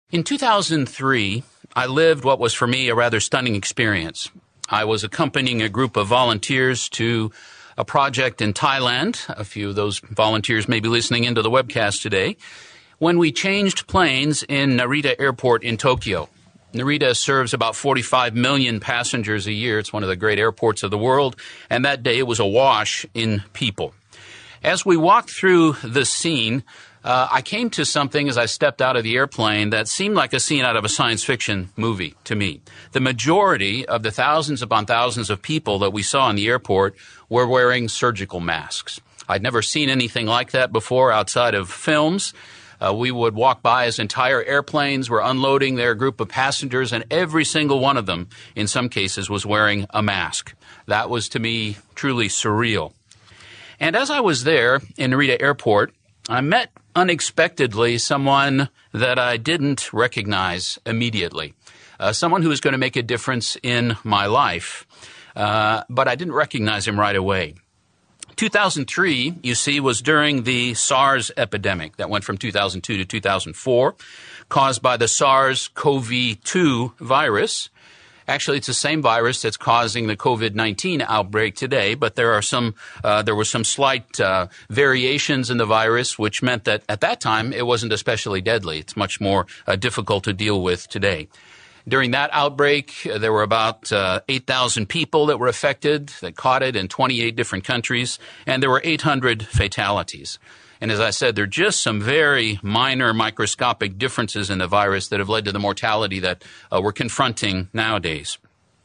In 2003, I lived what was for me a rather stunning experience. I was accompanying a group of volunteers to a project in Thailand. A few of those volunteers may be listening into the webcast today. When we changed planes in Narita Airport in Tokyo. Narita serves about 45 million passengers a year. It's one of the great airports of the world. And that day it was awash in people. As we walked through the scene, I came to something as I stepped out of the airplane that seemed like a scene out of a science fiction movie to me. The majority of the thousands upon thousands of people that we saw in the airport were wearing surgical masks. I'd never seen anything like that before outside of films. We would walk by as entire airplanes were unloading their group of passengers, and every single one of them, in some cases, was wearing a mask. That was, to me, truly surreal. And as I was there in Narita Airport, I met unexpectedly someone that I didn't recognize immediately, someone who was going to make a difference in my life, but I didn't recognize him right away. 2003, you see, was during the SARS epidemic that went from 2002 to 2004, caused by the SARS-CoV-2 virus. Actually, it's the same virus that's causing the COVID-19 outbreak today, but there were some slight variations in the virus, which meant that at that time it wasn't especially deadly. It's much more difficult to deal with today. During that outbreak, there were about 8,000 people that were affected, that caught it in 28 different countries, and there were 800 fatalities. And as I said, there are just some very minor microscopic differences in the virus that have led to the mortality that we're confronting nowadays.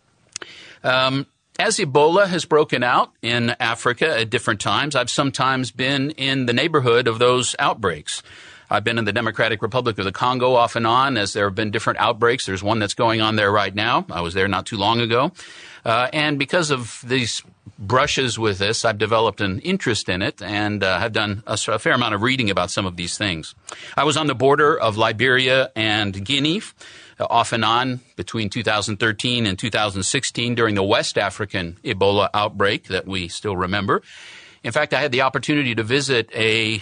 As Ebola has broken out in Africa at different times, I've sometimes been in the neighborhood of those outbreaks. I've been in the Democratic Republic of the Congo off and on as there have been different outbreaks. There's one that's going on there right now. I was there not too long ago. And because of these brushes with this, I've developed an interest in it and have done a fair amount of reading about some of these things. I was on the border of Liberia and Guinea off and on between 2013 and 2016 during the West African Ebola outbreak that we still remember. In fact, I had the opportunity to visit a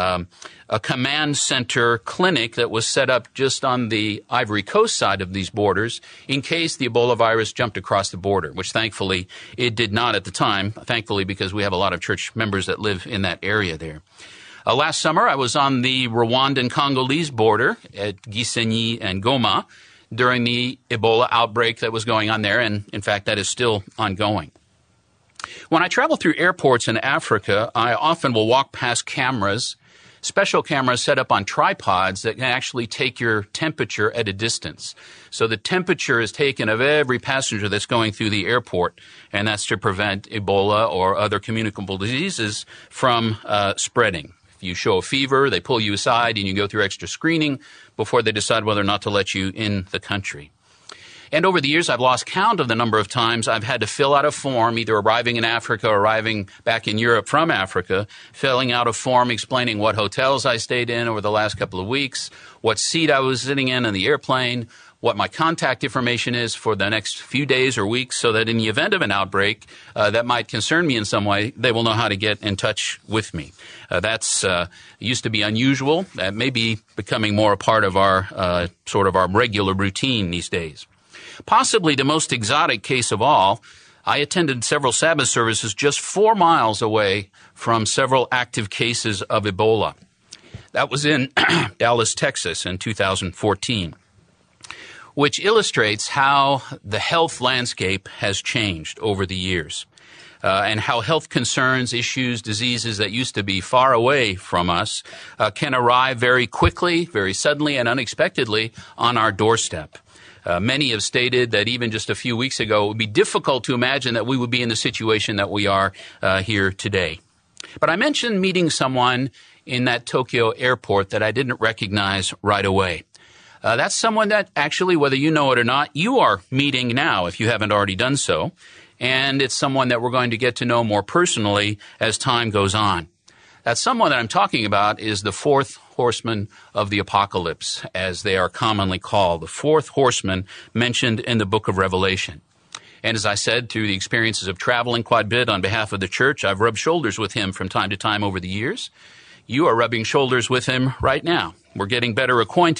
command center clinic that was set up just on the Ivory Coast side of these borders in case the Ebola virus jumped across the border, which thankfully it did not at the time, thankfully because we have a lot of church members that live in that area there. Last summer, I was on the Rwandan-Congolese border at Gisenyi and Goma during the Ebola outbreak that was going on there, and in fact, that is still ongoing. When I travel through airports in Africa, I often will walk past cameras, special cameras set up on tripods that can actually take your temperature at a distance. So the temperature is taken of every passenger that's going through the airport, and that's to prevent Ebola or other communicable diseases from spreading. If you show a fever, they pull you aside and you go through extra screening before they decide whether or not to let you in the country. And over the years, I've lost count of the number of times I've had to fill out a form, either arriving in Africa or arriving back in Europe from Africa, filling out a form explaining what hotels I stayed in over the last couple of weeks, what seat I was sitting in the airplane, what my contact information is for the next few days or weeks, so that in the event of an outbreak that might concern me in some way, they will know how to get in touch with me. That's used to be unusual. That may be becoming more a part of our sort of our regular routine these days. Possibly the most exotic case of all, I attended several Sabbath services just 4 miles away from several active cases of Ebola. That was in Dallas, Texas in 2014, which illustrates how the health landscape has changed over the years and how health concerns, issues, diseases that used to be far away from us can arrive very quickly, very suddenly, and unexpectedly on our doorstep. Many have stated that even just a few weeks ago, it would be difficult to imagine that we would be in the situation that we are here today. But I mentioned meeting someone in that Tokyo airport that I didn't recognize right away. That's someone that actually, whether you know it or not, you are meeting now if you haven't already done so. And it's someone that we're going to get to know more personally as time goes on. That someone that I'm talking about is the fourth horseman of the apocalypse, as they are commonly called, the fourth horseman mentioned in the book of Revelation. And as I said, through the experiences of traveling quite a bit on behalf of the church, I've rubbed shoulders with him from time to time over the years. You are rubbing shoulders with him right now. We're getting better acquainted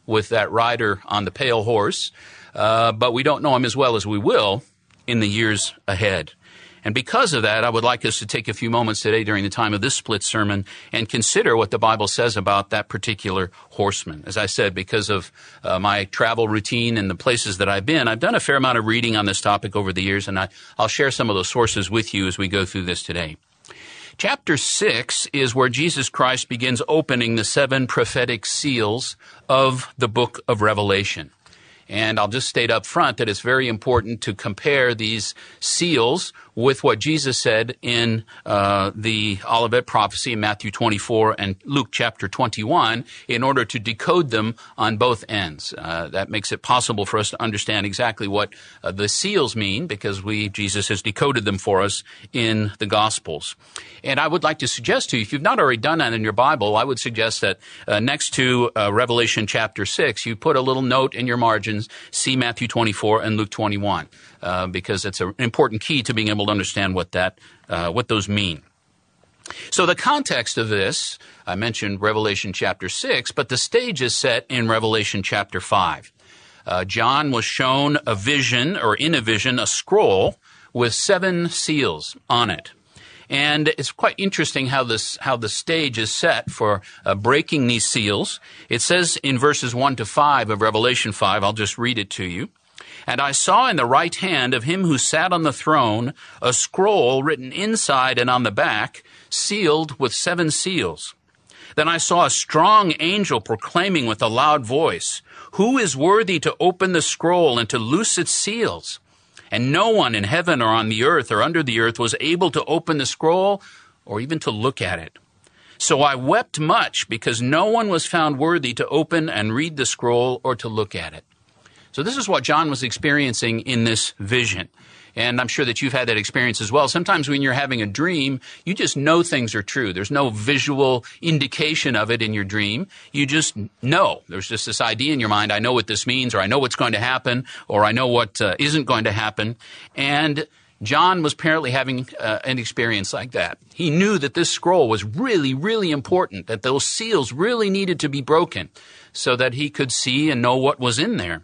with that rider on the pale horse, but we don't know him as well as we will in the years ahead. And because of that, I would like us to take a few moments today during the time of this split sermon and consider what the Bible says about that particular horseman. As I said, because of my travel routine and the places that I've been, I've done a fair amount of reading on this topic over the years, and I'll share some of those sources with you as we go through this today. Chapter 6 is where Jesus Christ begins opening the 7 prophetic seals of the book of Revelation. And I'll just state up front that it's very important to compare these seals with what Jesus said in the Olivet prophecy in Matthew 24 and Luke chapter 21 in order to decode them on both ends. That makes it possible for us to understand exactly what the seals mean because Jesus has decoded them for us in the Gospels. And I would like to suggest to you, if you've not already done that in your Bible, I would suggest that next to Revelation chapter 6, you put a little note in your margins, see Matthew 24 and Luke 21. Because it's an important key to being able to understand what those mean. So the context of this, I mentioned Revelation chapter 6, but the stage is set in Revelation chapter 5. John was shown a vision, or in a vision, a scroll with 7 seals on it. And it's quite interesting how the stage is set for breaking these seals. It says in verses 1 to 5 of Revelation 5, I'll just read it to you. And I saw in the right hand of him who sat on the throne a scroll written inside and on the back, sealed with 7 seals. Then I saw a strong angel proclaiming with a loud voice, "Who is worthy to open the scroll and to loose its seals?" And no one in heaven or on the earth or under the earth was able to open the scroll or even to look at it. So I wept much because no one was found worthy to open and read the scroll or to look at it. So this is what John was experiencing in this vision. And I'm sure that you've had that experience as well. Sometimes when you're having a dream, you just know things are true. There's no visual indication of it in your dream. You just know. There's just this idea in your mind, I know what this means, or I know what's going to happen, or I know what isn't going to happen. And John was apparently having an experience like that. He knew that this scroll was really, really important, that those seals really needed to be broken so that he could see and know what was in there.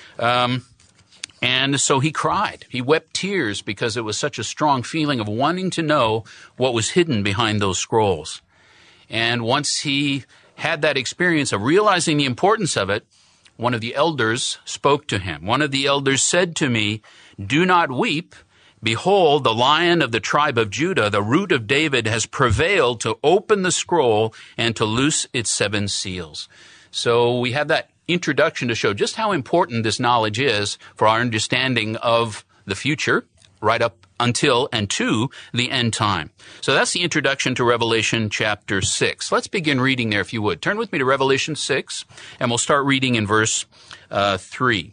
And so he cried. He wept tears because it was such a strong feeling of wanting to know what was hidden behind those scrolls. And once he had that experience of realizing the importance of it, one of the elders spoke to him. One of the elders said to me, "Do not weep. Behold, the Lion of the tribe of Judah, the Root of David, has prevailed to open the scroll and to loose its 7 seals." So we have that introduction to show just how important this knowledge is for our understanding of the future, right up until and to the end time. So that's the introduction to Revelation chapter 6. Let's begin reading there if you would. Turn with me to Revelation 6, and we'll start reading in verse 3.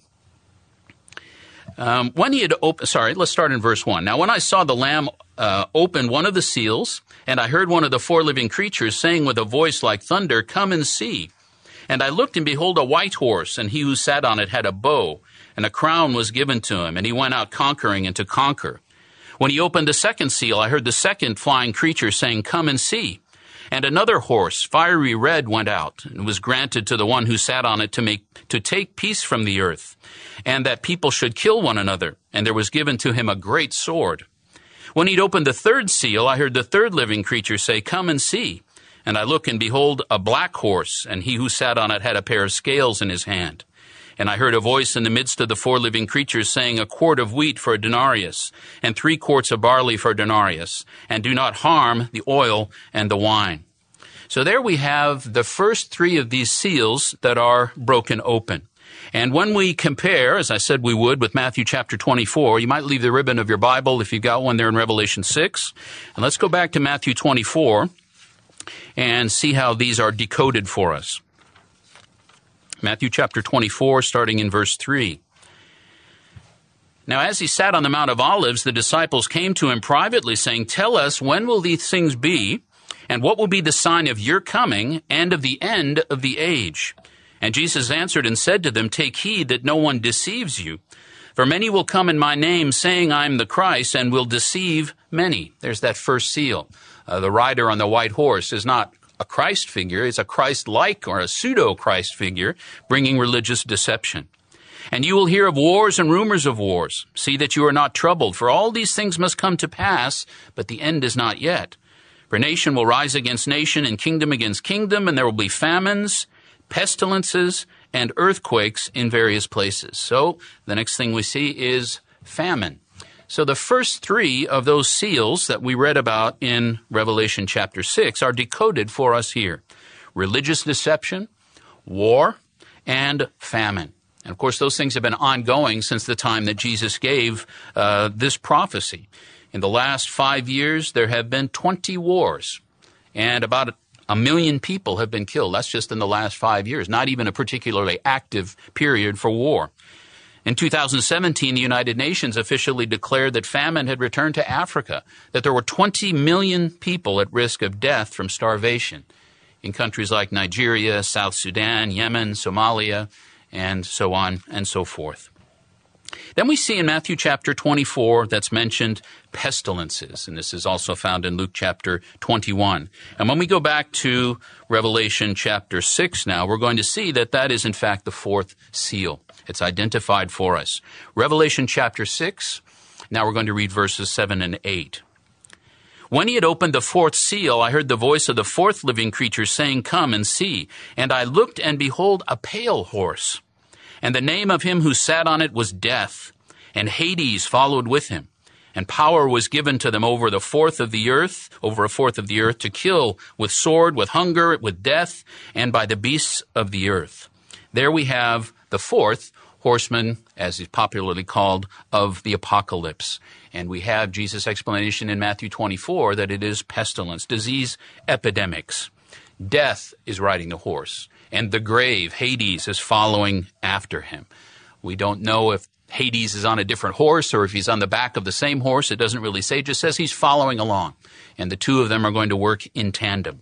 Let's start in verse 1. Now when I saw the Lamb open one of the seals, and I heard one of the 4 living creatures saying with a voice like thunder, "Come and see." And I looked, and behold, a white horse, and he who sat on it had a bow, and a crown was given to him, and he went out conquering and to conquer. When he opened the second seal, I heard the second flying creature saying, "Come and see." And another horse, fiery red, went out, and was granted to the one who sat on it to take peace from the earth, and that people should kill one another, and there was given to him a great sword. When he'd opened the third seal, I heard the third living creature say, "Come and see." And I look, and behold, a black horse, and he who sat on it had a pair of scales in his hand. And I heard a voice in the midst of the 4 living creatures saying, "A quart of wheat for a denarius, and 3 quarts of barley for a denarius, and do not harm the oil and the wine." So there we have the first 3 of these seals that are broken open. And when we compare, as I said we would, with Matthew chapter 24, you might leave the ribbon of your Bible if you've got one there in Revelation 6. And let's go back to Matthew 24. And see how these are decoded for us. Matthew chapter 24, starting in verse 3. Now as he sat on the Mount of Olives, the disciples came to him privately, saying, "Tell us, when will these things be? And what will be the sign of your coming and of the end of the age?" And Jesus answered and said to them, "Take heed that no one deceives you. For many will come in my name, saying, I am the Christ, and will deceive many." There's that first seal. The rider on the white horse is not a Christ figure. It's a Christ-like or a pseudo-Christ figure bringing religious deception. And you will hear of wars and rumors of wars. See that you are not troubled, for all these things must come to pass, but the end is not yet. For nation will rise against nation and kingdom against kingdom, and there will be famines, pestilences, and earthquakes in various places. So the next thing we see is famine. So the first three of those seals that we read about in Revelation chapter 6 are decoded for us here. Religious deception, war, and famine. And of course, those things have been ongoing since the time that Jesus gave this prophecy. In the last 5 years, there have been 20 wars, and about 1 million people have been killed. That's just in the last 5 years, not even a particularly active period for war. In 2017, the United Nations officially declared that famine had returned to Africa, that there were 20 million people at risk of death from starvation in countries like Nigeria, South Sudan, Yemen, Somalia, and so on and so forth. Then we see in Matthew chapter 24 that's mentioned pestilences, and this is also found in Luke chapter 21. And when we go back to Revelation chapter 6 now, we're going to see that that is in fact the fourth seal. It's identified for us. Revelation chapter 6, now we're going to read verses 7 and 8. When he had opened the fourth seal, I heard the voice of the fourth living creature saying, "Come and see." And I looked, and behold, a pale horse. And the name of him who sat on it was Death, and Hades followed with him. And power was given to them over a fourth of the earth, to kill with sword, with hunger, with death, and by the beasts of the earth. There we have the fourth horseman, as he's popularly called, of the apocalypse. And we have Jesus' explanation in Matthew 24 that it is pestilence, disease, epidemics. Death is riding the horse, and the grave, Hades, is following after him. We don't know if Hades is on a different horse or if he's on the back of the same horse. It doesn't really say. It just says he's following along, and the two of them are going to work in tandem.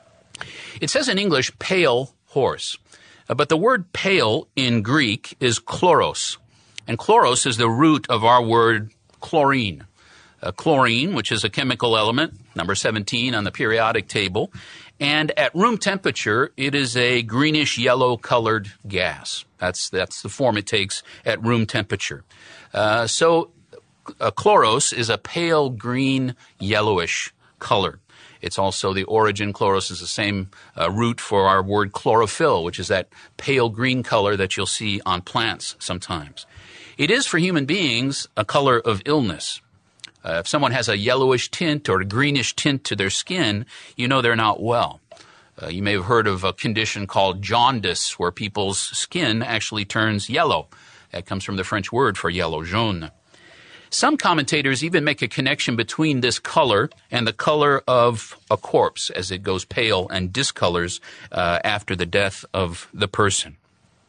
It says in English, pale horse, but the word pale in Greek is chloros, and chloros is the root of our word chlorine. Chlorine, which is a chemical element, number 17 on the periodic table, and at room temperature, it is a greenish yellow colored gas. That's the form it takes at room temperature. So chloros is a pale green yellowish color. It's also the origin. Chloros is the same root for our word chlorophyll, which is that pale green color that you'll see on plants sometimes. It is for human beings a color of illness. If someone has a yellowish tint or a greenish tint to their skin, you know they're not well. You may have heard of a condition called jaundice, where people's skin actually turns yellow. That comes from the French word for yellow, jaune. Some commentators even make a connection between this color and the color of a corpse as it goes pale and discolors after the death of the person.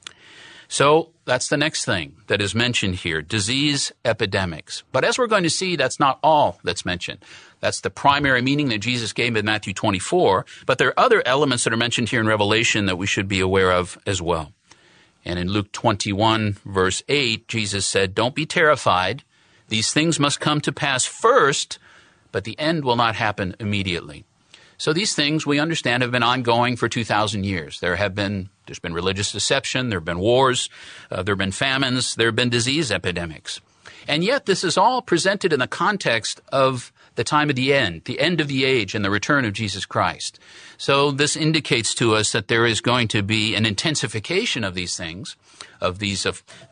So that's the next thing that is mentioned here, disease epidemics. But as we're going to see, that's not all that's mentioned. That's the primary meaning that Jesus gave in Matthew 24, but there are other elements that are mentioned here in Revelation that we should be aware of as well. And in Luke 21, verse 8, Jesus said, "Don't be terrified. These things must come to pass first, but the end will not happen immediately." So these things, we understand, have been ongoing for 2,000 years. There's been religious deception, there have been wars, there have been famines, there have been disease epidemics. And yet this is all presented in the context of the time of the end of the age, and the return of Jesus Christ. So this indicates to us that there is going to be an intensification of these things, of these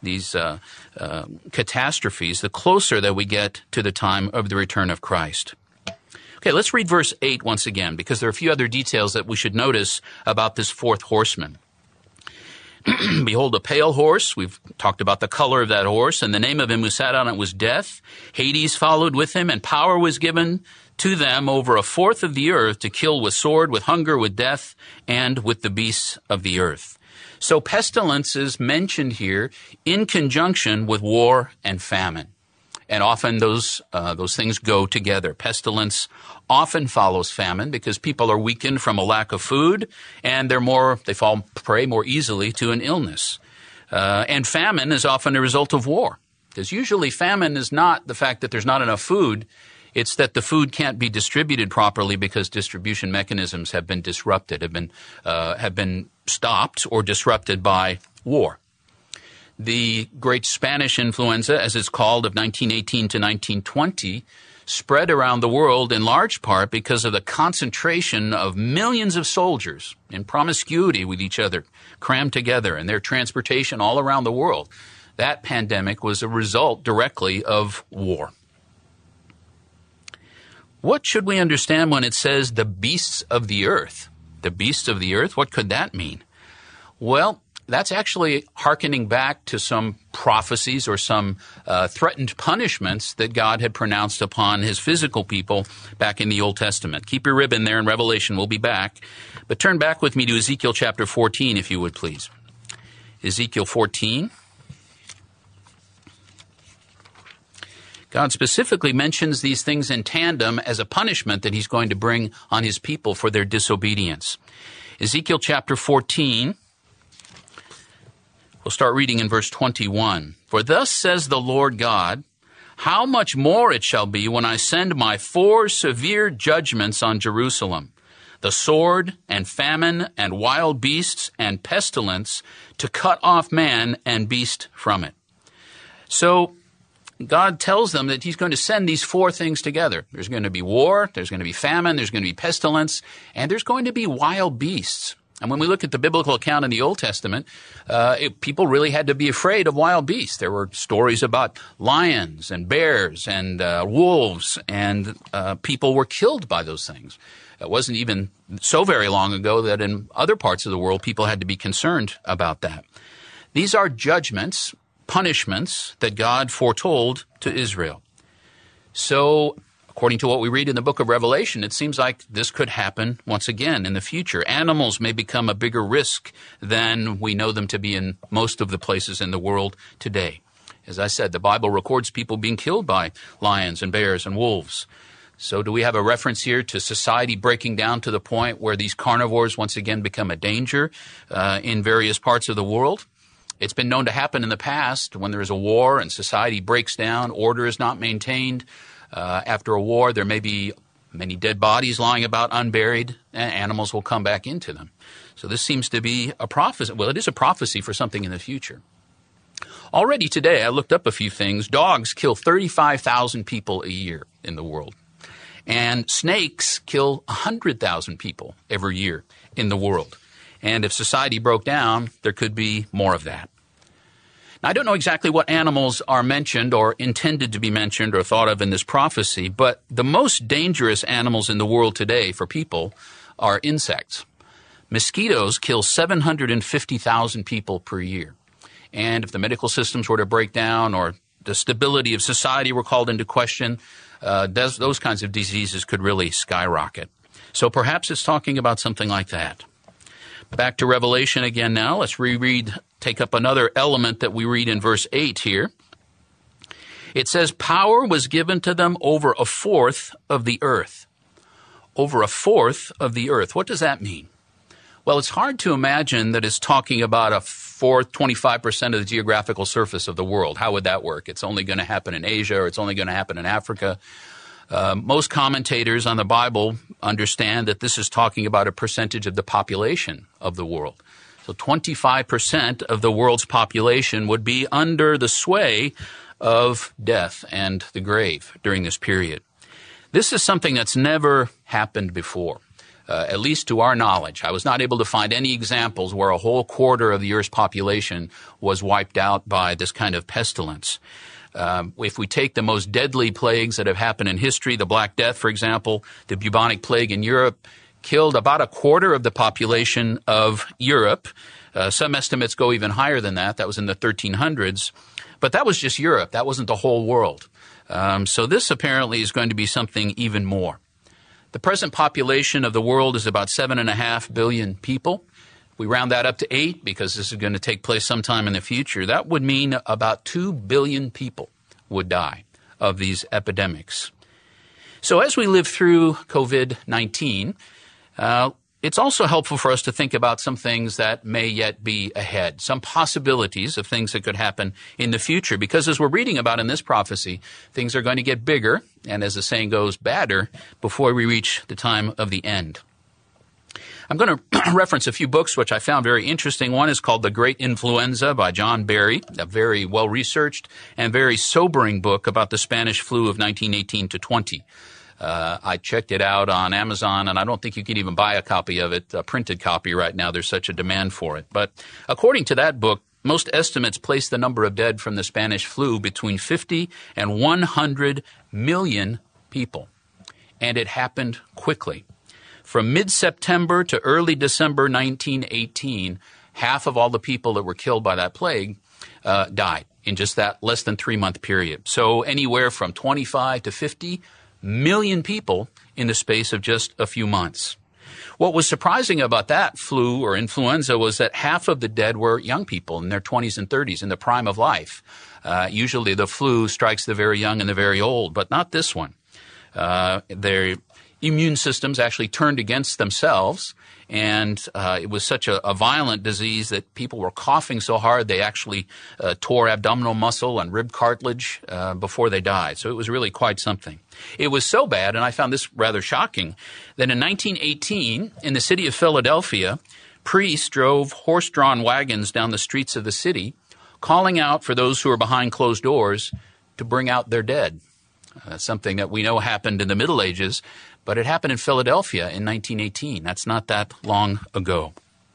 catastrophes, the closer that we get to the time of the return of Christ. Okay, let's read verse 8 once again, because there are a few other details that we should notice about this fourth horseman. Behold, a pale horse. We've talked about the color of that horse, and the name of him who sat on it was Death. Hades followed with him, and power was given to them over a fourth of the earth to kill with sword, with hunger, with death, and with the beasts of the earth. So pestilence is mentioned here in conjunction with war and famine. And often those things go together. Pestilence often follows famine because people are weakened from a lack of food, and they fall prey more easily to an illness. And famine is often a result of war, because usually famine is not the fact that there's not enough food. It's that the food can't be distributed properly because distribution mechanisms have been disrupted, have been stopped or disrupted by war. The Great Spanish Influenza, as it's called, of 1918 to 1920, spread around the world in large part because of the concentration of millions of soldiers in promiscuity with each other, crammed together, and their transportation all around the world. That pandemic was a result directly of war. What should we understand when it says the beasts of the earth? The beasts of the earth, what could that mean? Well, that's actually hearkening back to some prophecies or some threatened punishments that God had pronounced upon his physical people back in the Old Testament. Keep your ribbon there in Revelation. We'll be back. But turn back with me to Ezekiel chapter 14, if you would, please. Ezekiel 14. God specifically mentions these things in tandem as a punishment that he's going to bring on his people for their disobedience. Ezekiel chapter 14. We'll start reading in verse 21. For thus says the Lord God, how much more it shall be when I send my 4 severe judgments on Jerusalem, the sword and famine and wild beasts and pestilence, to cut off man and beast from it. So God tells them that he's going to send these 4 things together. There's going to be war, there's going to be famine, there's going to be pestilence, and there's going to be wild beasts. And when we look at the biblical account in the Old Testament, people really had to be afraid of wild beasts. There were stories about lions and bears and wolves, and people were killed by those things. It wasn't even so very long ago that in other parts of the world, people had to be concerned about that. These are judgments, punishments that God foretold to Israel. So, according to what we read in the book of Revelation, it seems like this could happen once again in the future. Animals may become a bigger risk than we know them to be in most of the places in the world today. As I said, the Bible records people being killed by lions and bears and wolves. So do we have a reference here to society breaking down to the point where these carnivores once again become a danger in various parts of the world? It's been known to happen in the past when there is a war and society breaks down, order is not maintained. After a war, there may be many dead bodies lying about unburied, and animals will come back into them. So this seems to be a prophecy. Well, it is a prophecy for something in the future. Already today, I looked up a few things. Dogs kill 35,000 people a year in the world. And snakes kill 100,000 people every year in the world. And if society broke down, there could be more of that. Now, I don't know exactly what animals are mentioned or intended to be mentioned or thought of in this prophecy, but the most dangerous animals in the world today for people are insects. Mosquitoes kill 750,000 people per year. And if the medical systems were to break down or the stability of society were called into question, those kinds of diseases could really skyrocket. So perhaps it's talking about something like that. Back to Revelation again now. Let's take up another element that we read in verse 8 here. It says, power was given to them over 1/4 of the earth. Over 1/4 of the earth. What does that mean? Well, it's hard to imagine that it's talking about 25% of the geographical surface of the world. How would that work? It's only going to happen in Asia, or it's only going to happen in Africa. Most commentators on the Bible understand that this is talking about a percentage of the population of the world. So 25% of the world's population would be under the sway of death and the grave during this period. This is something that's never happened before, at least to our knowledge. I was not able to find any examples where a whole quarter of the Earth's population was wiped out by this kind of pestilence. If we take the most deadly plagues that have happened in history, the Black Death, for example, the bubonic plague in Europe killed about 1/4 of the population of Europe. Some estimates go even higher than that. That was in the 1300s. But that was just Europe. That wasn't the whole world. So this apparently is going to be something even more. The present population of the world is about 7.5 billion people. We round that up to 8 because this is going to take place sometime in the future. That would mean about 2 billion people would die of these epidemics. So as we live through COVID-19, it's also helpful for us to think about some things that may yet be ahead, some possibilities of things that could happen in the future. Because as we're reading about in this prophecy, things are going to get bigger, and as the saying goes, badder, before we reach the time of the end. I'm going to reference a few books which I found very interesting. One is called The Great Influenza by John Barry, a very well-researched and very sobering book about the Spanish flu of 1918 to 20. I checked it out on Amazon, and I don't think you can even buy a copy of it, a printed copy right now. There's such a demand for it. But according to that book, most estimates place the number of dead from the Spanish flu between 50 and 100 million people. And it happened quickly. From mid-September to early December 1918, half of all the people that were killed by that plague died in just that less than 3-month period. So anywhere from 25 to 50 million people in the space of just a few months. What was surprising about that flu or influenza was that half of the dead were young people in their 20s and 30s, in the prime of life. Usually the flu strikes the very young and the very old, but not this one. Their immune systems actually turned against themselves, and it was such a violent disease that people were coughing so hard they actually tore abdominal muscle and rib cartilage before they died. So it was really quite something. It was so bad, and I found this rather shocking, that in 1918, in the city of Philadelphia, priests drove horse-drawn wagons down the streets of the city, calling out for those who were behind closed doors to bring out their dead. Something that we know happened in the Middle Ages, but it happened in Philadelphia in 1918. That's not that long ago.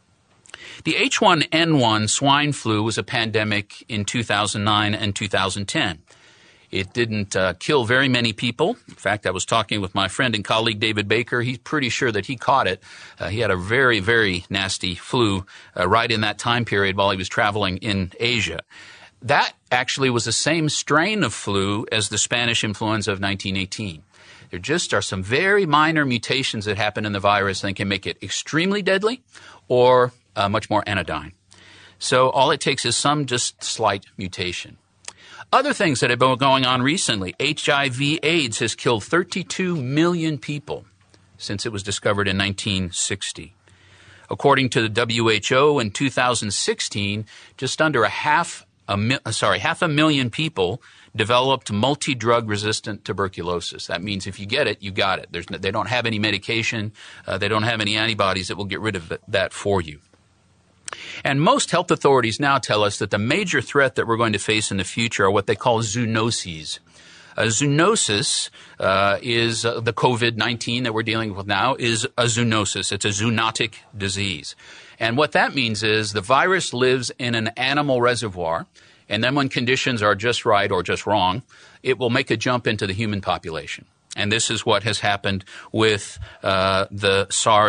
The H1N1 swine flu was a pandemic in 2009 and 2010. It didn't kill very many people. In fact, I was talking with my friend and colleague David Baker. He's pretty sure that he caught it. He had a very, very nasty flu right in that time period while he was traveling in Asia. That actually was the same strain of flu as the Spanish influenza of 1918. There just are some very minor mutations that happen in the virus that can make it extremely deadly or much more anodyne. So all it takes is some just slight mutation. Other things that have been going on recently, HIV/AIDS has killed 32 million people since it was discovered in 1960. According to the WHO, in 2016, just under half a million people developed multi-drug resistant tuberculosis. That means if you get it, you got it. They don't have any medication. They don't have any antibodies that will get rid of that for you. And most health authorities now tell us that the major threat that we're going to face in the future are what they call zoonoses. A zoonosis is the COVID-19 that we're dealing with now is a zoonosis. It's a zoonotic disease. And what that means is the virus lives in an animal reservoir, and then when conditions are just right or just wrong, it will make a jump into the human population. And this is what has happened with the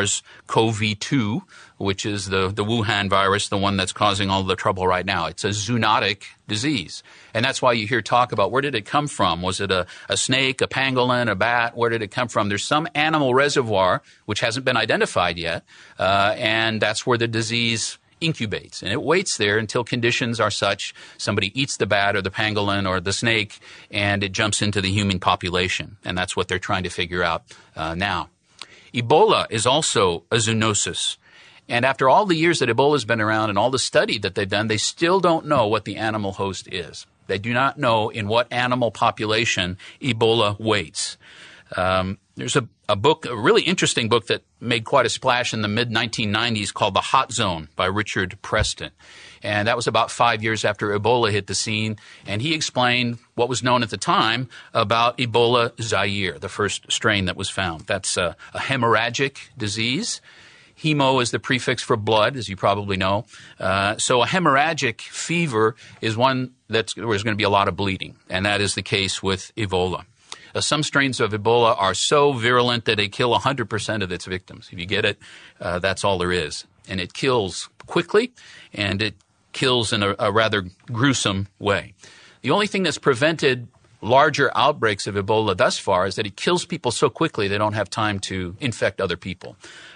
SARS-CoV-2, which is the Wuhan virus, the one that's causing all the trouble right now. It's a zoonotic disease. And that's why you hear talk about where did it come from? Was it a snake, a pangolin, a bat? Where did it come from? There's some animal reservoir which hasn't been identified yet, and that's where the disease incubates. And it waits there until conditions are such, somebody eats the bat or the pangolin or the snake, and it jumps into the human population. And that's what they're trying to figure out now. Ebola is also a zoonosis. And after all the years that Ebola's been around and all the study that they've done, they still don't know what the animal host is. They do not know in what animal population Ebola waits. There's a book, a really interesting book that made quite a splash in the mid-1990s called The Hot Zone by Richard Preston. And that was about 5 years after Ebola hit the scene. And he explained what was known at the time about Ebola Zaire, the first strain that was found. That's a hemorrhagic disease. Hemo is the prefix for blood, as you probably know. So a hemorrhagic fever is one where there's going to be a lot of bleeding. And that is the case with Ebola. Some strains of Ebola are so virulent that they kill 100% of its victims. If you get it, that's all there is. And it kills quickly, and it kills in a rather gruesome way. The only thing that's prevented larger outbreaks of Ebola thus far is that it kills people so quickly they don't have time to infect other people.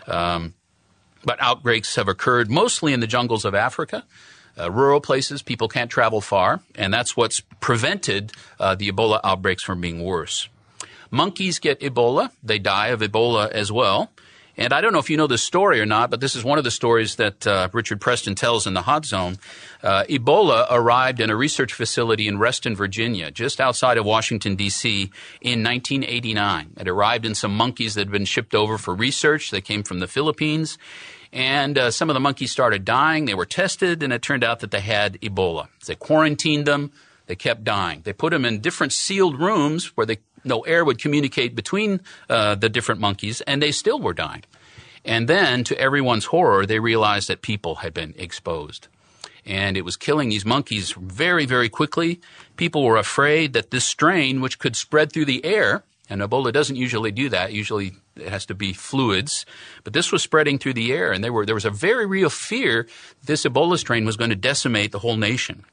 But outbreaks have occurred mostly in the jungles of Africa. Rural places, people can't travel far, and that's what's prevented the Ebola outbreaks from being worse. Monkeys get Ebola. They die of Ebola as well. And I don't know if you know this story or not, but this is one of the stories that Richard Preston tells in the Hot Zone. Ebola arrived in a research facility in Reston, Virginia, just outside of Washington, D.C. in 1989. It arrived in some monkeys that had been shipped over for research. They came from the Philippines. And some of the monkeys started dying. They were tested, and it turned out that they had Ebola. They quarantined them. They kept dying. They put them in different sealed rooms where no air would communicate between the different monkeys, and they still were dying. And then, to everyone's horror, they realized that people had been exposed. And it was killing these monkeys very, very quickly. People were afraid that this strain, which could spread through the air, and Ebola doesn't usually do that. Usually it has to be fluids. But this was spreading through the air, and there was a very real fear this Ebola strain was going to decimate the whole nation.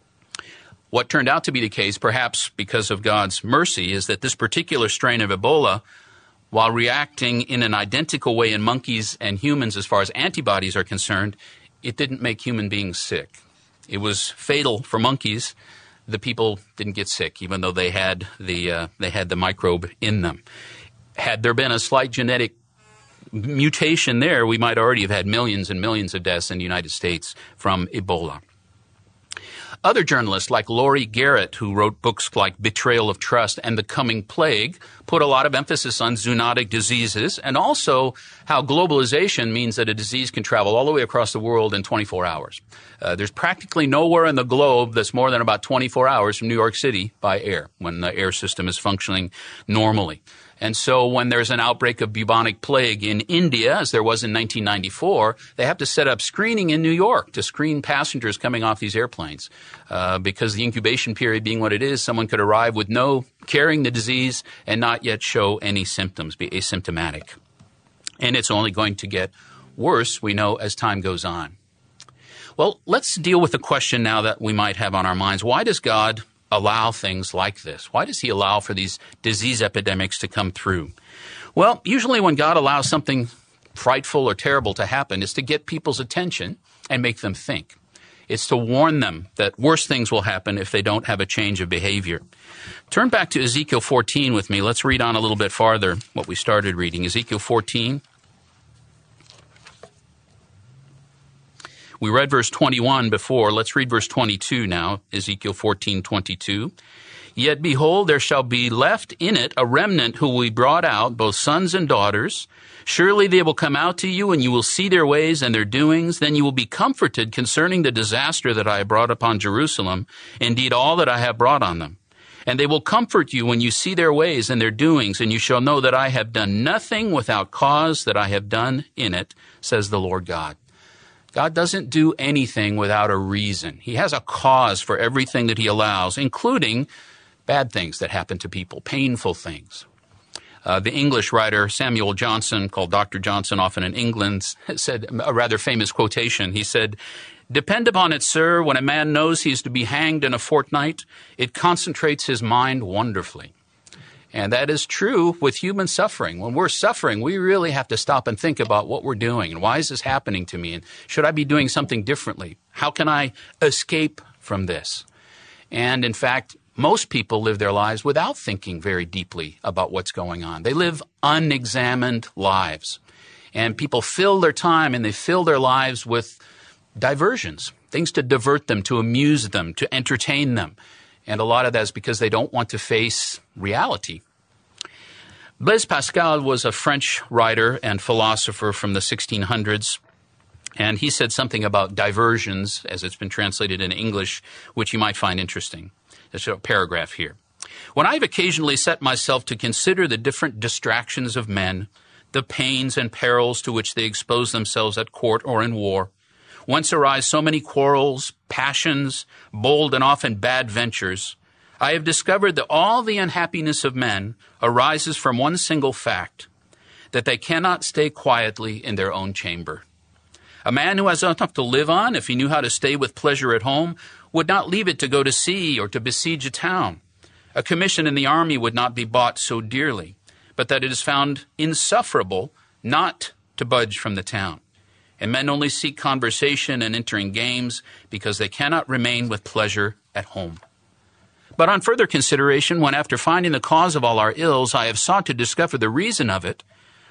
What turned out to be the case, perhaps because of God's mercy, is that this particular strain of Ebola, while reacting in an identical way in monkeys and humans as far as antibodies are concerned, it didn't make human beings sick. It was fatal for monkeys. The people didn't get sick, even though they had the microbe in them. Had there been a slight genetic mutation there, we might already have had millions and millions of deaths in the United States from Ebola. Other journalists like Laurie Garrett, who wrote books like Betrayal of Trust and The Coming Plague, put a lot of emphasis on zoonotic diseases and also how globalization means that a disease can travel all the way across the world in 24 hours. There's practically nowhere in the globe that's more than about 24 hours from New York City by air, when the air system is functioning normally. And so when there's an outbreak of bubonic plague in India, as there was in 1994, they have to set up screening in New York to screen passengers coming off these airplanes. Because the incubation period being what it is, someone could arrive with carrying the disease and not yet show any symptoms, be asymptomatic. And it's only going to get worse, we know, as time goes on. Well, let's deal with the question now that we might have on our minds. Why does God allow things like this? Why does he allow for these disease epidemics to come through? Well, usually when God allows something frightful or terrible to happen, it's to get people's attention and make them think. It's to warn them that worse things will happen if they don't have a change of behavior. Turn back to Ezekiel 14 with me. Let's read on a little bit farther what we started reading. Ezekiel 14. We read verse 21 before. Let's read verse 22 now, Ezekiel 14:22. Yet behold, there shall be left in it a remnant who will be brought out, both sons and daughters. Surely they will come out to you, and you will see their ways and their doings. Then you will be comforted concerning the disaster that I have brought upon Jerusalem, indeed all that I have brought on them. And they will comfort you when you see their ways and their doings, and you shall know that I have done nothing without cause that I have done in it, says the Lord God. God doesn't do anything without a reason. He has a cause for everything that he allows, including bad things that happen to people, painful things. The English writer Samuel Johnson, called Dr. Johnson often in England, said a rather famous quotation. He said, "Depend upon it, sir, when a man knows he is to be hanged in a fortnight, it concentrates his mind wonderfully." And that is true with human suffering. When we're suffering, we really have to stop and think about what we're doing and why is this happening to me and should I be doing something differently? How can I escape from this? And in fact, most people live their lives without thinking very deeply about what's going on. They live unexamined lives. And people fill their time and they fill their lives with diversions, things to divert them, to amuse them, to entertain them. And a lot of that is because they don't want to face reality. Blaise Pascal was a French writer and philosopher from the 1600s. And he said something about diversions, as it's been translated in English, which you might find interesting. There's a paragraph here. When I've occasionally set myself to consider the different distractions of men, the pains and perils to which they expose themselves at court or in war, whence arise so many quarrels, passions, bold and often bad ventures, I have discovered that all the unhappiness of men arises from one single fact, that they cannot stay quietly in their own chamber. A man who has enough to live on, if he knew how to stay with pleasure at home, would not leave it to go to sea or to besiege a town. A commission in the army would not be bought so dearly, but that it is found insufferable not to budge from the town. And men only seek conversation and entering games because they cannot remain with pleasure at home. But on further consideration, when after finding the cause of all our ills, I have sought to discover the reason of it,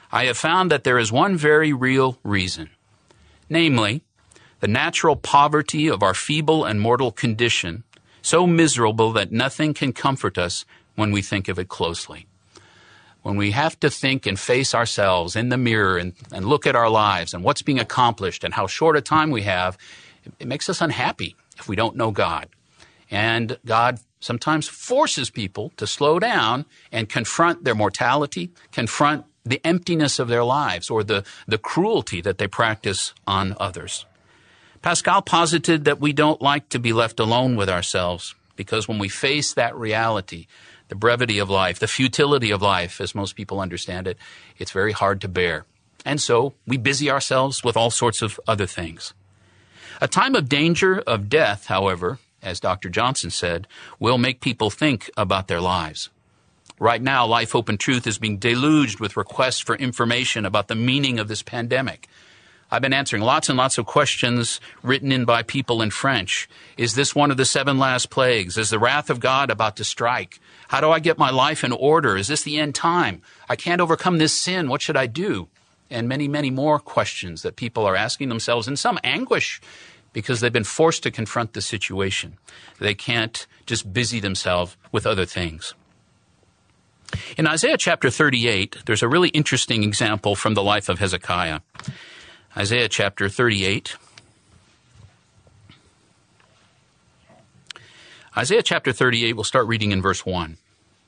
I have found that there is one very real reason, namely, the natural poverty of our feeble and mortal condition, so miserable that nothing can comfort us when we think of it closely. When we have to think and face ourselves in the mirror and look at our lives and what's being accomplished and how short a time we have, it makes us unhappy if we don't know God. And God sometimes forces people to slow down and confront their mortality, confront the emptiness of their lives or the cruelty that they practice on others. Pascal posited that we don't like to be left alone with ourselves because when we face that reality, the brevity of life, the futility of life, as most people understand it, it's very hard to bear. And so we busy ourselves with all sorts of other things. A time of danger, of death, however, as Dr. Johnson said, will make people think about their lives. Right now, Life, Hope, and Truth is being deluged with requests for information about the meaning of this pandemic. I've been answering lots and lots of questions written in by people in French. Is this one of the 7 last plagues? Is the wrath of God about to strike? How do I get my life in order? Is this the end time? I can't overcome this sin. What should I do? And many, many more questions that people are asking themselves in some anguish because they've been forced to confront the situation. They can't just busy themselves with other things. In Isaiah chapter 38, there's a really interesting example from the life of Hezekiah. Isaiah chapter 38. Isaiah chapter 38, we'll start reading in verse 1.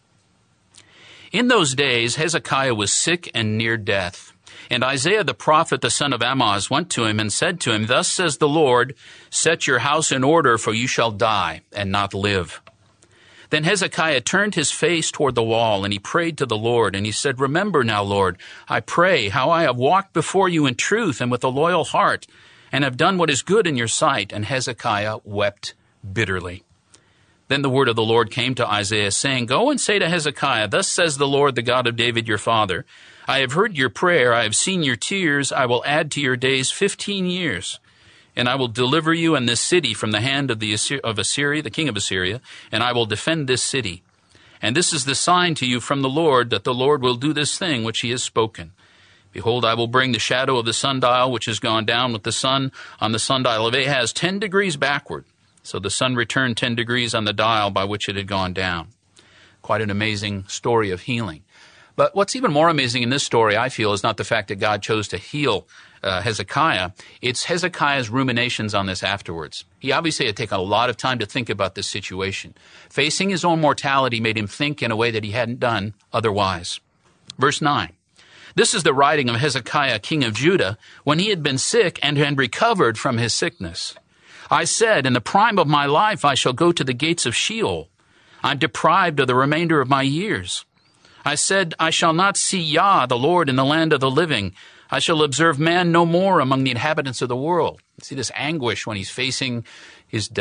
In those days, Hezekiah was sick and near death. And Isaiah the prophet, the son of Amoz, went to him and said to him, Thus says the Lord, set your house in order, for you shall die and not live. Then Hezekiah turned his face toward the wall, and he prayed to the Lord, and he said, Remember now, Lord, I pray, how I have walked before you in truth and with a loyal heart, and have done what is good in your sight. And Hezekiah wept bitterly. Then the word of the Lord came to Isaiah, saying, Go and say to Hezekiah, Thus says the Lord, the God of David your father, I have heard your prayer, I have seen your tears, I will add to your days 15 years. And I will deliver you and this city from the hand of Assyria, the king of Assyria, and I will defend this city. And this is the sign to you from the Lord, that the Lord will do this thing which he has spoken. Behold, I will bring the shadow of the sundial, which has gone down with the sun on the sundial of Ahaz 10 degrees backward. So the sun returned 10 degrees on the dial by which it had gone down. Quite an amazing story of healing. But what's even more amazing in this story, I feel, is not the fact that God chose to heal Hezekiah. It's Hezekiah's ruminations on this afterwards. He obviously had taken a lot of time to think about this situation. Facing his own mortality made him think in a way that he hadn't done otherwise. Verse 9. This is the writing of Hezekiah, king of Judah, when he had been sick and had recovered from his sickness. I said, in the prime of my life I shall go to the gates of Sheol. I'm deprived of the remainder of my years. I said, I shall not see Yah, the Lord, in the land of the living. I shall observe man no more among the inhabitants of the world. See this anguish when he's facing his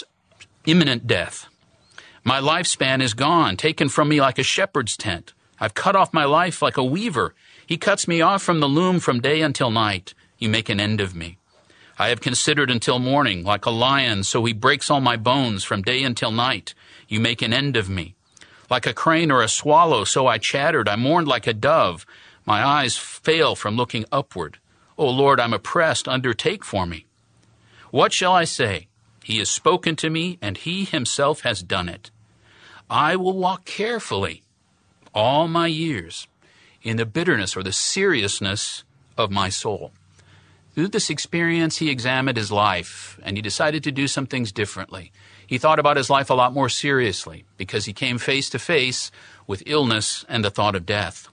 imminent death. My lifespan is gone, taken from me like a shepherd's tent. I've cut off my life like a weaver. He cuts me off from the loom from day until night. You make an end of me. I have considered until morning, like a lion, so he breaks all my bones from day until night. You make an end of me. Like a crane or a swallow, so I chattered. I mourned like a dove. My eyes fail from looking upward. O Lord, I'm oppressed. Undertake for me. What shall I say? He has spoken to me, and he himself has done it. I will walk carefully all my years in the bitterness or the seriousness of my soul. Through this experience, he examined his life, and he decided to do some things differently. He thought about his life a lot more seriously because he came face to face with illness and the thought of death.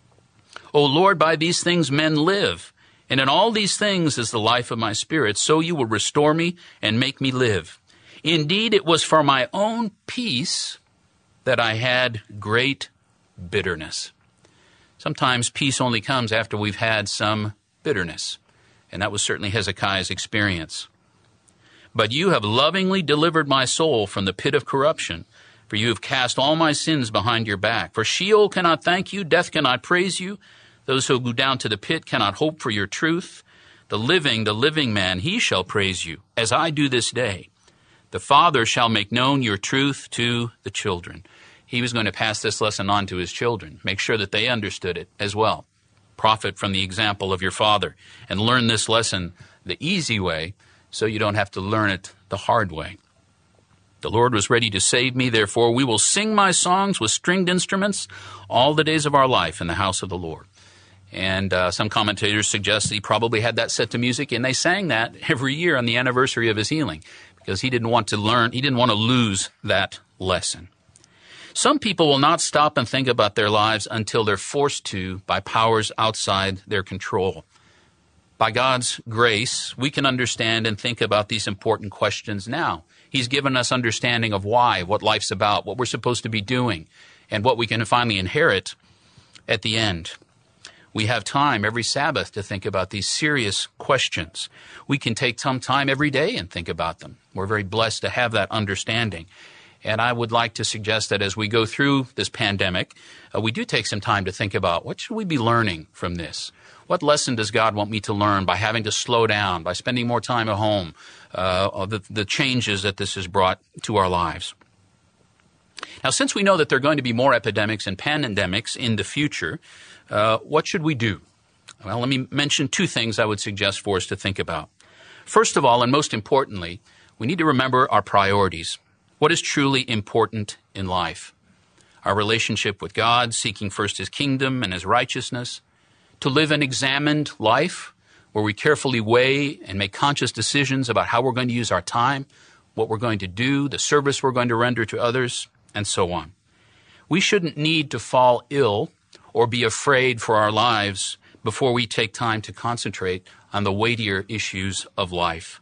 O Lord, by these things men live, and in all these things is the life of my spirit, so you will restore me and make me live. Indeed, it was for my own peace that I had great bitterness. Sometimes peace only comes after we've had some bitterness, and that was certainly Hezekiah's experience. But you have lovingly delivered my soul from the pit of corruption, for you have cast all my sins behind your back. For Sheol cannot thank you, death cannot praise you. Those who go down to the pit cannot hope for your truth. The living man, he shall praise you, as I do this day. The Father shall make known your truth to the children. He was going to pass this lesson on to his children, make sure that they understood it as well. Profit from the example of your father and learn this lesson the easy way so you don't have to learn it the hard way. The Lord was ready to save me, therefore we will sing my songs with stringed instruments all the days of our life in the house of the Lord. And some commentators suggest that he probably had that set to music, and they sang that every year on the anniversary of his healing because he didn't want to lose that lesson. Some people will not stop and think about their lives until they're forced to by powers outside their control. By God's grace, we can understand and think about these important questions now. He's given us understanding of why, what life's about, what we're supposed to be doing, and what we can finally inherit at the end. We have time every Sabbath to think about these serious questions. We can take some time every day and think about them. We're very blessed to have that understanding. And I would like to suggest that as we go through this pandemic, we do take some time to think about what should we be learning from this? What lesson does God want me to learn by having to slow down, by spending more time at home, the changes that this has brought to our lives? Now, since we know that there are going to be more epidemics and pandemics in the future, what should we do? Well, let me mention two things I would suggest for us to think about. First of all, and most importantly, we need to remember our priorities. What is truly important in life? Our relationship with God, seeking first His kingdom and His righteousness, to live an examined life where we carefully weigh and make conscious decisions about how we're going to use our time, what we're going to do, the service we're going to render to others, and so on. We shouldn't need to fall ill or be afraid for our lives before we take time to concentrate on the weightier issues of life.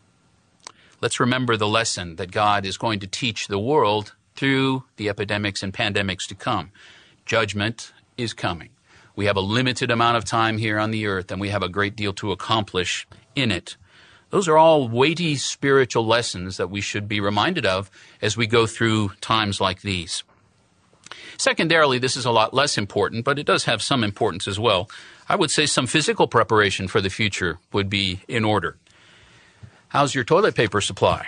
Let's remember the lesson that God is going to teach the world through the epidemics and pandemics to come. Judgment is coming. We have a limited amount of time here on the earth, and we have a great deal to accomplish in it. Those are all weighty spiritual lessons that we should be reminded of as we go through times like these. Secondarily, this is a lot less important, but it does have some importance as well. I would say some physical preparation for the future would be in order. How's your toilet paper supply?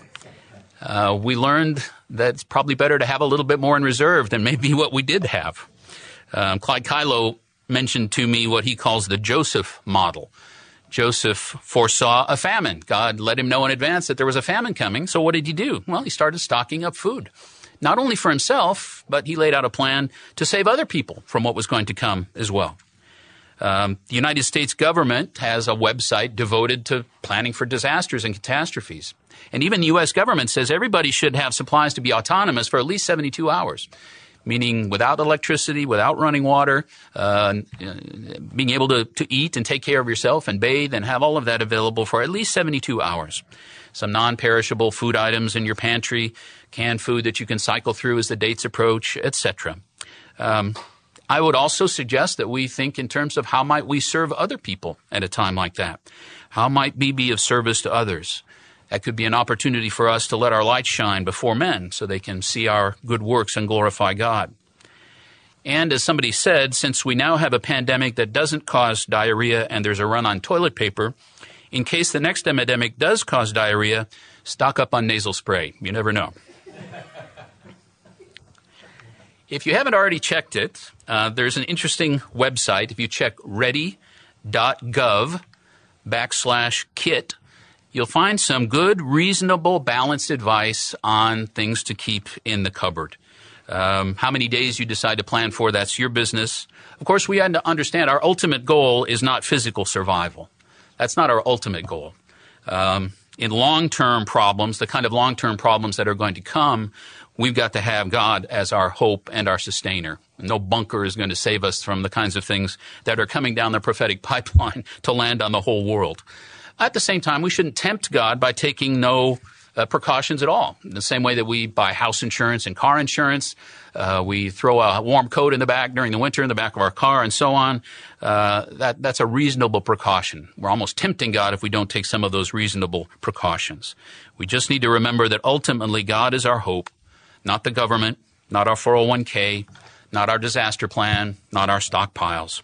We learned that it's probably better to have a little bit more in reserve than maybe what we did have. Clyde Kylo mentioned to me what he calls the Joseph model. Joseph foresaw a famine. God let him know in advance that there was a famine coming. So what did he do? Well, he started stocking up food. Not only for himself, but he laid out a plan to save other people from what was going to come as well. The United States government has a website devoted to planning for disasters and catastrophes. And even the U.S. government says everybody should have supplies to be autonomous for at least 72 hours, meaning without electricity, without running water, being able to eat and take care of yourself and bathe and have all of that available for at least 72 hours. Some non-perishable food items in your pantry, canned food that you can cycle through as the dates approach, etc. I would also suggest that we think in terms of how might we serve other people at a time like that. How might we be of service to others? That could be an opportunity for us to let our light shine before men so they can see our good works and glorify God. And as somebody said, since we now have a pandemic that doesn't cause diarrhea and there's a run on toilet paper, in case the next epidemic does cause diarrhea, stock up on nasal spray. You never know. If you haven't already checked it, there's an interesting website. If you check ready.gov/kit, you'll find some good, reasonable, balanced advice on things to keep in the cupboard. How many days you decide to plan for, that's your business. Of course, we had to understand our ultimate goal is not physical survival. That's not our ultimate goal. In long-term problems, the kind of long-term problems that are going to come, we've got to have God as our hope and our sustainer. No bunker is going to save us from the kinds of things that are coming down the prophetic pipeline to land on the whole world. At the same time, we shouldn't tempt God by taking no precautions at all. In the same way that we buy house insurance and car insurance, we throw a warm coat in the back during the winter in the back of our car and so on. That's a reasonable precaution. We're almost tempting God if we don't take some of those reasonable precautions. We just need to remember that ultimately God is our hope, not the government, not our 401k, not our disaster plan, not our stockpiles.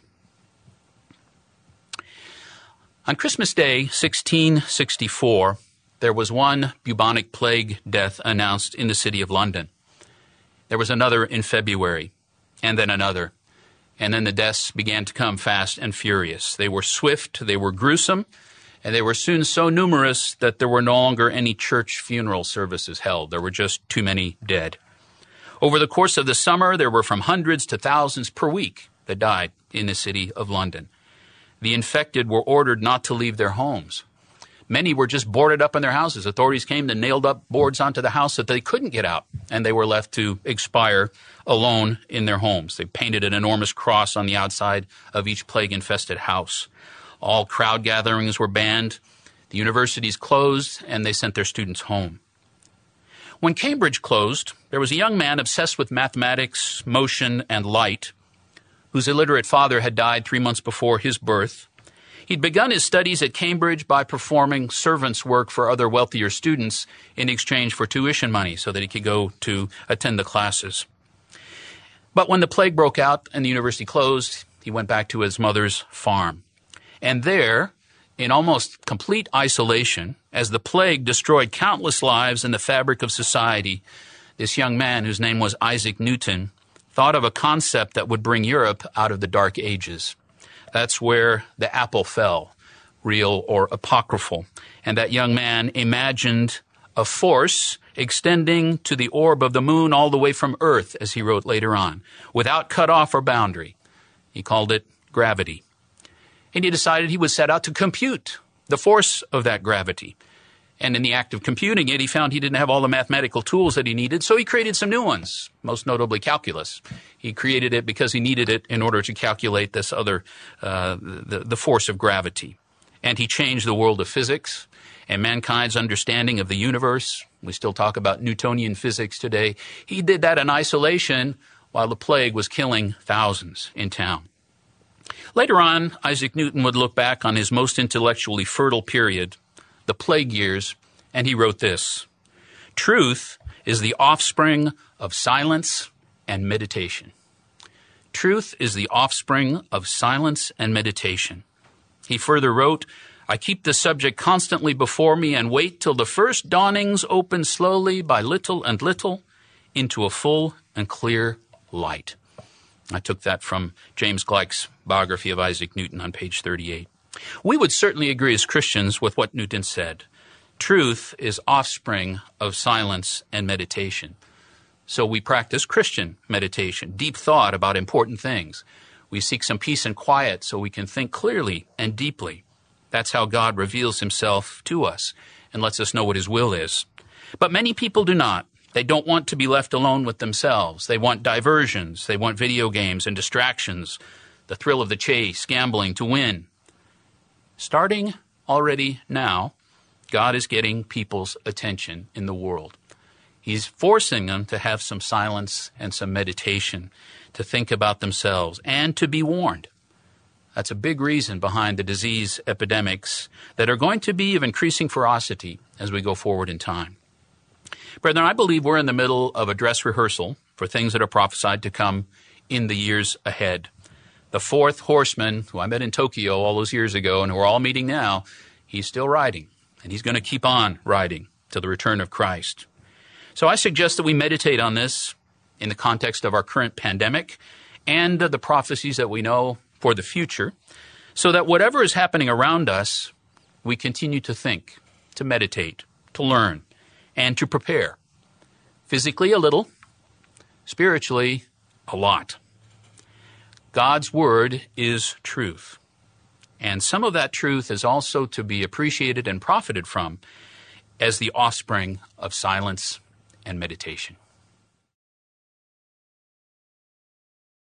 On Christmas Day, 1664, there was one bubonic plague death announced in the city of London. There was another in February, and then another. And then the deaths began to come fast and furious. They were swift, they were gruesome, and they were soon so numerous that there were no longer any church funeral services held. There were just too many dead. Over the course of the summer, there were from hundreds to thousands per week that died in the city of London. The infected were ordered not to leave their homes. Many were just boarded up in their houses. Authorities came and nailed up boards onto the house that they couldn't get out, and they were left to expire alone in their homes. They painted an enormous cross on the outside of each plague-infested house. All crowd gatherings were banned. The universities closed, and they sent their students home. When Cambridge closed, there was a young man obsessed with mathematics, motion, and light, whose illiterate father had died 3 months before his birth. He'd begun his studies at Cambridge by performing servant's work for other wealthier students in exchange for tuition money so that he could go to attend the classes. But when the plague broke out and the university closed, he went back to his mother's farm. And there, in almost complete isolation, as the plague destroyed countless lives in the fabric of society, this young man, whose name was Isaac Newton, thought of a concept that would bring Europe out of the Dark Ages. That's where the apple fell, real or apocryphal. And that young man imagined a force extending to the orb of the moon all the way from Earth, as he wrote later on, without cutoff or boundary. He called it gravity. And he decided he would set out to compute the force of that gravity. And in the act of computing it, he found he didn't have all the mathematical tools that he needed, so he created some new ones, most notably calculus. He created it because he needed it in order to calculate this other, the force of gravity. And he changed the world of physics and mankind's understanding of the universe. We still talk about Newtonian physics today. He did that in isolation while the plague was killing thousands in town. Later on, Isaac Newton would look back on his most intellectually fertile period, the plague years, and he wrote this: "Truth is the offspring of silence and meditation." Truth is the offspring of silence and meditation. He further wrote, "I keep the subject constantly before me and wait till the first dawnings open slowly by little and little into a full and clear light." I took that from James Gleick's biography of Isaac Newton on page 38. We would certainly agree as Christians with what Newton said. Truth is offspring of silence and meditation. So we practice Christian meditation, deep thought about important things. We seek some peace and quiet so we can think clearly and deeply. That's how God reveals himself to us and lets us know what his will is. But many people do not. They don't want to be left alone with themselves. They want diversions. They want video games and distractions, the thrill of the chase, gambling to win. Starting already now, God is getting people's attention in the world. He's forcing them to have some silence and some meditation, to think about themselves and to be warned. That's a big reason behind the disease epidemics that are going to be of increasing ferocity as we go forward in time. Brethren, I believe we're in the middle of a dress rehearsal for things that are prophesied to come in the years ahead. The fourth horseman, who I met in Tokyo all those years ago and who we're all meeting now, he's still riding, and he's going to keep on riding till the return of Christ. So I suggest that we meditate on this in the context of our current pandemic and the prophecies that we know for the future, so that whatever is happening around us, we continue to think, to meditate, to learn, and to prepare. Physically a little, spiritually a lot. God's word is truth. And some of that truth is also to be appreciated and profited from as the offspring of silence and meditation.